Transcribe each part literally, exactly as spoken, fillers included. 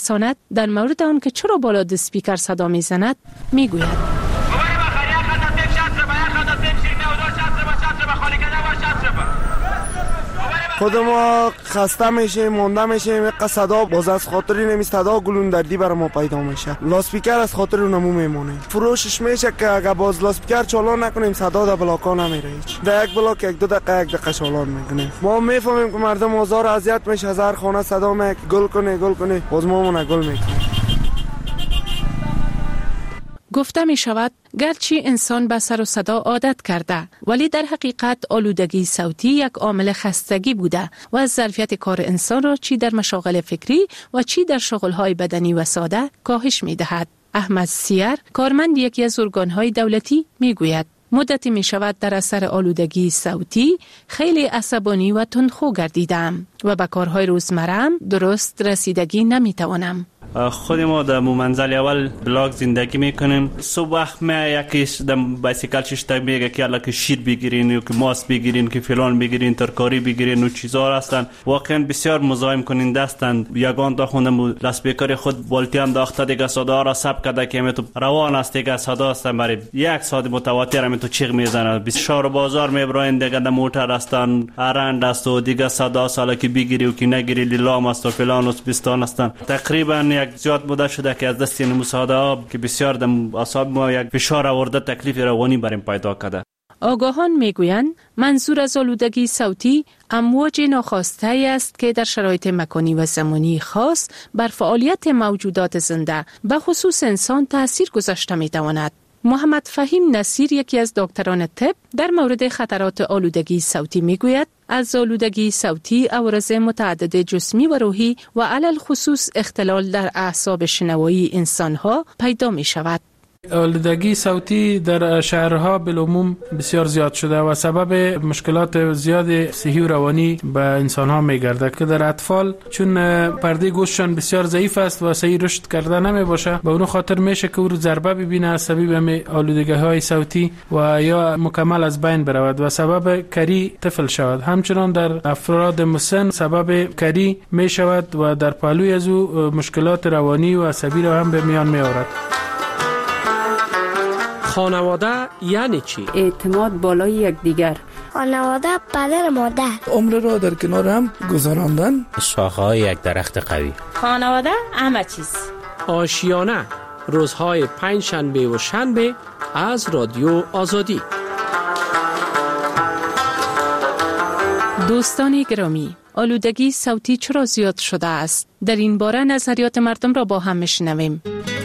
میرساند در مورد آن که چرا بالا اسپیکر صدا میزند میگوید. خود ما خسته میشیم، مونده میشیم، یک صدا باز از خاطری نمی صدا گلون دردی برای ما پیدا میشه. لاسپیکر از خاطر اونمو میمونه. فروشش میشه که اگه باز لاسپیکر چالان نکنیم صدا در بلاکا نمیره هیچ. در یک بلاک یک دو دقیقه یک دقیقه چالان میکنیم. ما میفهمیم که مردم آزار اذیت میشه، هزار خانه صدا میک گل کنه گل کنه باز ما مون گل میکنیم. گفته می شود گرچه انسان به سر و صدا عادت کرده ولی در حقیقت آلودگی صوتی یک عامل خستگی بوده و از ظرفیت کار انسان را چی در مشاغل فکری و چی در شغل‌های بدنی و ساده کاهش می دهد. احمد سیر کارمند یکی از ارگان‌های دولتی می گوید مدتی می شود در اثر آلودگی صوتی خیلی عصبانی و تندخو گردیدم و به کارهای روزمره‌ام درست رسیدگی نمی توانم. خود ما در منزل اول بلاک زندگی میکنیم. صبح وقت ما یکیش در بایسیکل شش میگه که الان که شیر بگیرین یا که ماست بگیرین که فلان بگیرین ترکاری بگیرین و چیزا هستن واقعا بسیار مزاحم کننده هستند. یگان تا خوندم لاسپیکر خود بالتی انداخته دیگه صدا را ثبت کرده که می تو روان است دیگه صدا است برای یک ساعت متواتر می تو چیغ میزنه. بسیار بازار میبرین دیگه در موتر هستن ارند است و دیگه صدا سالا که بگیری و که نگیری لیلام است و فلان و بستان هستن. تقریبا یک زیاد مدت شده که از دست این مساعده که بسیار در اعصاب ما یک فشار آورده تکلیف روانی بریم پیدا کرده. آگاهان میگویند منظور از آلودگی صوتی امواج ناخواسته است که در شرایط مکانی و زمانی خاص بر فعالیت موجودات زنده به خصوص انسان تأثیر گذاشته میتواند. محمد فهیم نصیر یکی از دکتران طب در مورد خطرات آلودگی صوتی میگوید از آلودگی صوتی عوارض متعدد جسمی و روحی و علل خصوص اختلال در اعصاب شنوایی انسانها پیدا می شود. آلودگی صوتی در شهرها بالعموم بسیار زیاد شده و سبب مشکلات زیاد صحی و روانی به انسانها میگرده که در اطفال چون پرده گوششان بسیار ضعیف است و صحیح رشد کرده نمی باشه به اون خاطر میشه که او ضربه ببینه از سبب آلودگی های صوتی و یا مکمل از بین برود و سبب کری طفل شود. همچنان در افراد مسن سبب کری می شود و در پهلوی از او مشکلات روانی و عصبی را هم به میان می آورد. خانواده یعنی چی؟ اعتماد بالای یکدیگر. خانواده پدر مادر. عمر را در کنار هم گذراندن. شاخه‌های یک درخت قوی. خانواده همه چیز. آشیانه روزهای پنج شنبه و شنبه از رادیو آزادی. دوستان گرامی، آلودگی صوتی چرا زیاد شده است؟ در این باره نظریات مردم را با هم میشنویم.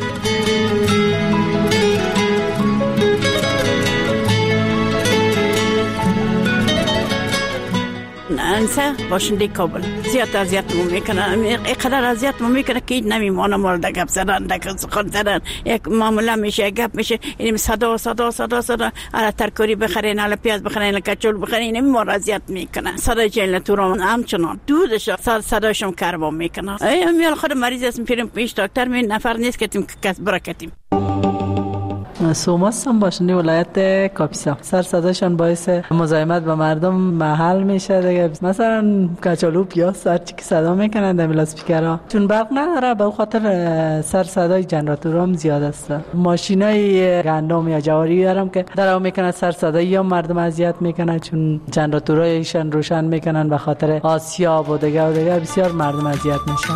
انسا باشنده کابل زیاد اذیت مو میکنه، اینقدر اذیت مو میکنه که نمیمونه مورد گپ زدن دک سخن زدن. یک معامله میشه گپ میشه این صدا صدا صدا صدا الا ترکاری بخرین الا پیاز بخرین الا کچول بخرین نمیمونه اذیت میکنه. صدا جیل تو رو همچنان دودش صداشم کربا میکنه. ای میال خود مریض اسم پیرم پیش دکتر می نفر نیست که تیم کس برکتیم. سوماس هم باشنده ولایت کاپیسا. سر صداشان باعث مزاحمت به مردم محل میشه دیگه. مثلا کچالو پیاز هر چی که صدا میکنن در لاسپیکرها چون برق نداره به خاطر سر صدای جنراتور هم زیاد است. ماشینای گندم یا جواری دارم که درو میکنن سر صدای یا مردم اذیت میکنن چون جنراتورایشان روشن میکنن به خاطر آسیاب و دیگه و دیگه بسیار مردم اذیت میشن.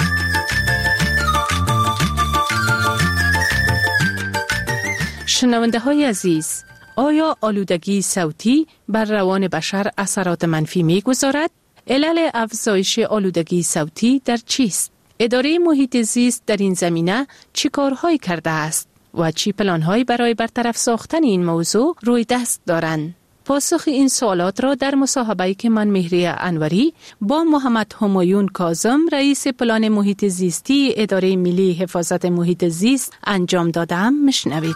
شنونده های عزیز، آیا آلودگی صوتی بر روان بشر اثرات منفی می گذارد؟ علل افزایش آلودگی صوتی در چیست؟ اداره محیط زیست در این زمینه چی کارهایی کرده است و چی پلانهایی برای برطرف ساختن این موضوع روی دست دارند؟ پاسخ این سوالات را در مصاحبه‌ای که من مهری انوری با محمد همایون کاظم رئیس پلان محیط زیستی اداره ملی حفاظت محیط زیست انجام دادم میشنوید.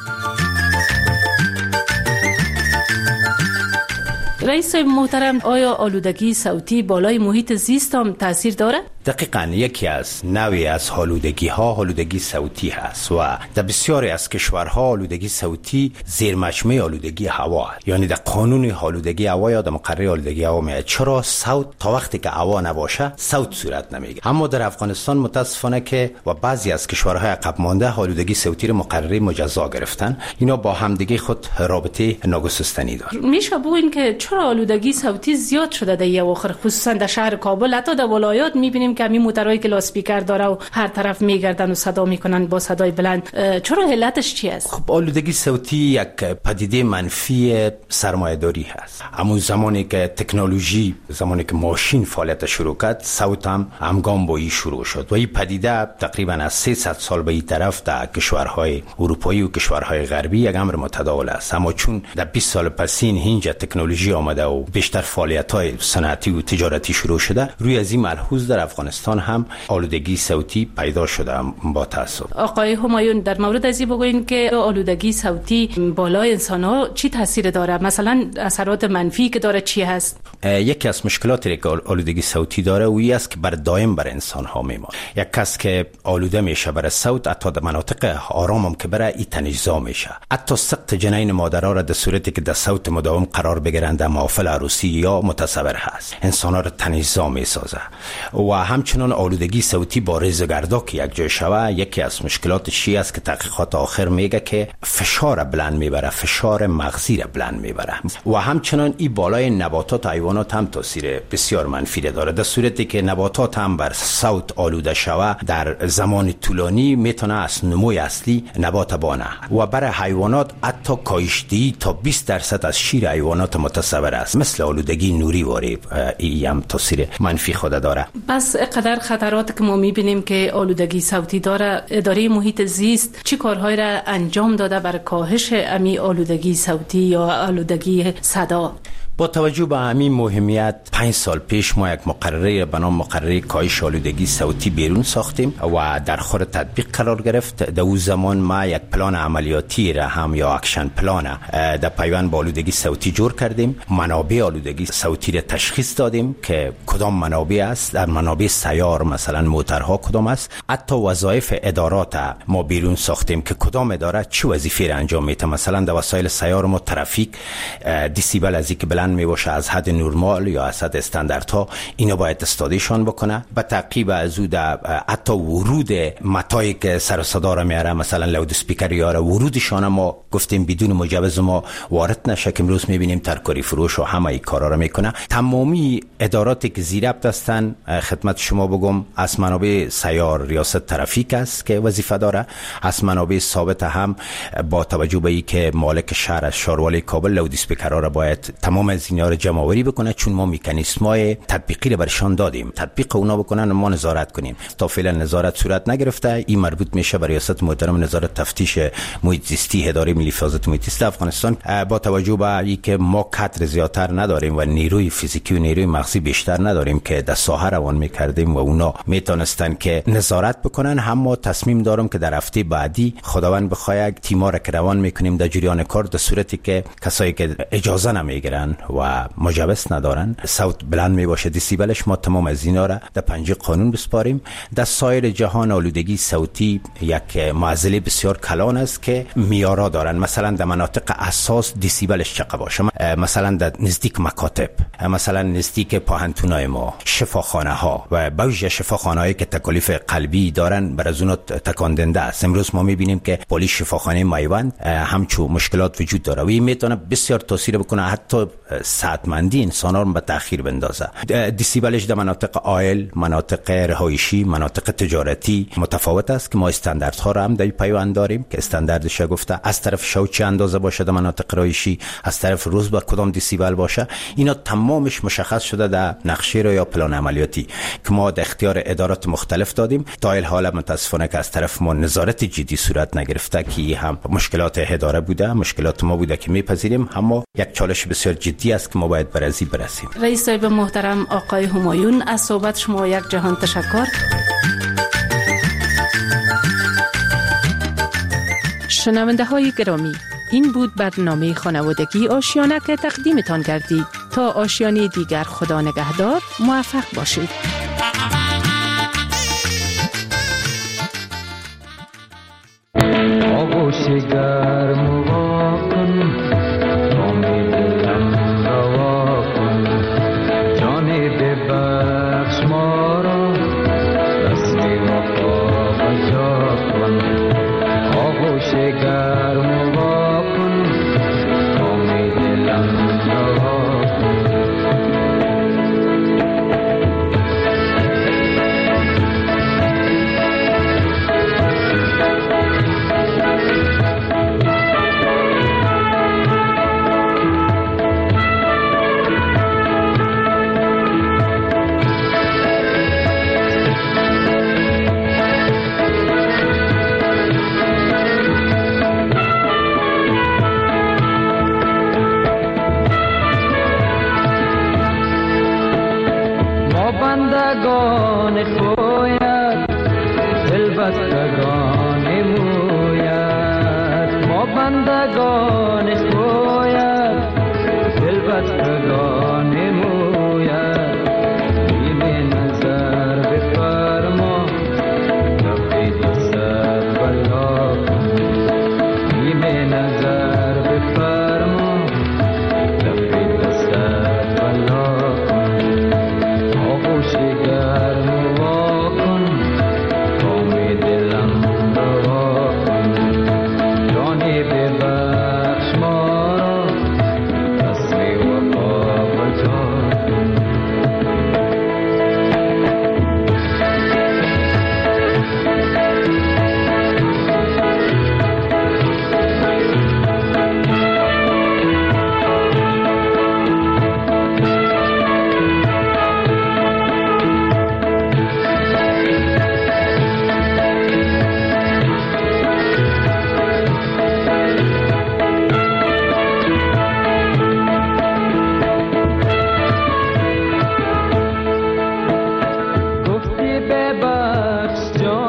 رئیس محترم، آیا آلودگی صوتی بالای محیط زیست هم تاثیر داره؟ دقیقاً یکی از نوعی از آلودگی ها آلودگی صوتی هست و در بسیاری از کشورها آلودگی صوتی زیر مجموعه آلودگی هوا است. یعنی در قانون آلودگی هوا یا در مقرره آلودگی هوا میاد چرا صوت تا وقتی که هوا نباشه صوت صورت نمیگیره. اما در افغانستان متاسفانه که و بعضی از کشورهای عقب مانده آلودگی صوتی رو مقرره مجزا گرفتن. اینا با همدیگه خود رابطه ناگسستنی داره. میشه بگوین که چرا آلودگی صوتی زیاد شده در اواخر، خصوصا در شهر کابل، حتی در ولایات میبینیم که همین موترهایی که لاسپیکر داره و هر طرف میگردن و صدا میکنن با صدای بلند. چرا علتش چی است؟ خب آلودگی صوتی یک پدیده منفی سرمایه‌داری هست. اما زمانی که تکنولوژی، زمانی که ماشین فعالیت شروع کرد، صوت هم همگام با این شروع شد و این پدیده تقریبا از سیصد سال به این طرف در کشورهای اروپایی و کشورهای غربی یک امر متداول است. اما چون در بیست سال پسین اینجا تکنولوژی آمده و بیشتر فعالیت‌های صنعتی و تجارتی شروع شده، روی از این ملحوظ در افغانستان هم آلودگی صوتی پیدا شده. با تاسف آقای همایون، در مورد ازی بگوین که آلودگی صوتی بالای انسان‌ها چی تاثیر داره؟ مثلا اثرات منفی که داره چی هست؟ یکی از مشکلاتی که آلودگی صوتی داره و است که بر دائم بر انسان‌ها میمونه. یک کس که آلوده میشه بر صوت، حتی در مناطق آرام هم که بره این تنش‌زا میشه. حتی سقط جنین مادرها را در صورتی که در صوت مداوم قرار بگیرند در محافل عروسی یا متصور هست، انسان‌ها را تنش‌زا میسازه. و همچنین آلودگی صوتی با ریزگردا که یک جای شوه، یکی از مشکلاتش است که تحقیقات آخر میگه که فشار بلند میبره، فشار مغزی را بلند میبره. و همچنین این بالای نباتات و حیوانات هم تاثیر بسیار منفی داره. در صورتی که نباتات هم بر صوت آلوده شوه، در زمان طولانی میتونه از نموی اصلی نبات بانه. و برای حیوانات حتی کاهشتی تا بیست درصد از شیر حیوانات متصور است، مثل آلودگی نوری واری ای هم تاثیر منفی خود داره. بس قدر خطرات که ما میبینیم که آلودگی صوتی داره، اداره محیط زیست چی کارهای را انجام داده برای کاهش امی آلودگی صوتی یا آلودگی صدا؟ با توجه به همین مهمیت، پنج سال پیش ما یک مقرره به نام مقرره کاهش آلودگی صوتی بیرون ساختیم و در خور تطبیق قرار گرفت. در اون زمان ما یک پلان عملیاتی را هم یا اکشن پلان در پیوند با آلودگی صوتی جور کردیم. منابع آلودگی صوتی را تشخیص دادیم که کدام منابع است، در منابع سیار مثلا موترها کدام است. حتی وظایف ادارات ما بیرون ساختیم که کدام اداره چه وظیفه را انجام میده. مثلا در وسایل سیار ما ترافیک دیسیبل از اینکه بلند می باشه از حد نرمال یا از حد استانداردها، اینا باید استادیشان بکنه. به تعقیب از او در حتی ورود متایی که سر صدا را میاره، مثلا لاود اسپیکر یاره، ورودشان ما گفتیم بدون مجوز ما وارد نشه که امروز میبینیم ترکاری فروش و همه این کارا را میکنه. تمامی اداراتی که زیر ابط هستن، خدمت شما بگم، از منابع سیار ریاست ترافیک است که وظیفه داره، از منابع ثابت هم با توجه به اینکه مالک شهر از شاروالی کابل لاود اسپیکرها را باید تمام از اینا رو جمع آوری بکنه، چون ما مکانیزم‌های تطبیقی رو برشان دادیم، تطبیق اونا بکنن و ما نظارت کنیم. تا فعلا نظارت صورت نگرفته. این مربوط میشه به ریاست محترم نظارت تفتیش محیط زیستی اداره ملی حفاظت محیط زیست افغانستان. با توجه به اینکه ما کادر زیادتر نداریم و نیروی فیزیکی و نیروی مغزی بیشتر نداریم که در ساحه روان میکردیم و اونا میتونستن که نظارت بکنن، هم ما تصمیم دارم که در هفته بعدی خداوند بخواد تیم‌ها را که روان میکنیم در جریان کار، در صورتی که کسایی که اجازه نمیگیرن و مجوز ندارن، صوت بلند می باشه دیسیبلش، ما تمام از اینا را در پنجه قانون بسپاریم. در سایر جهان آلودگی صوتی یک معضله بسیار کلان است که میارا دارن. مثلا در مناطق اساس دیسیبلش چقدر باشه، مثلا در نزدیک مکاتب، مثلا نزدیک پاهنتونای ما، شفاخانه ها و بعضی شفاخانه هایی که تکالیف قلبی دارن بر از اون تکان دهنده است. امروز ما میبینیم که پلیس شفاخانه میوند همچو مشکلات وجود داره و این میتونه بسیار تاثیر بکنه، حتی ساعتمندی انسان رو به تأخیر بندازه. دیسیبلش در مناطق آیل، مناطق رهایشی، مناطق تجارتی متفاوت است که ما استانداردها رو هم در پیوند داریم که استانداردش گفته از طرف شو چه اندازه باشه در مناطق رهایشی، از طرف روز با کدام دیسیبل باشه. اینا تمامش مشخص شده در نقشه رو یا پلان عملیاتی که ما در اختیار ادارات مختلف دادیم. تا این حالا متاسفانه که از طرف ما نظارت جدی صورت نگرفته که هم مشکلات اداره بوده، مشکلات ما بوده که میپذیریم، اما یک چالش بسیار جدی است که ما باید برازی برسیم. رئیس صاحب محترم آقای همایون، از صحبت شما یک جهان تشکر. شنونده های گرامی، این بود برنامه خانوادگی آشیانه که تقدیمتان کردید. تا آشیانه دیگر خدا نگهدار، موفق باشید. گرم وا کن امید دلم روا کن جان ببخش ما را دست وفا بجا کن آغوش گرم وا کن امید دلم روا کن بندگان خویت دل بستگان مویت ما بندگان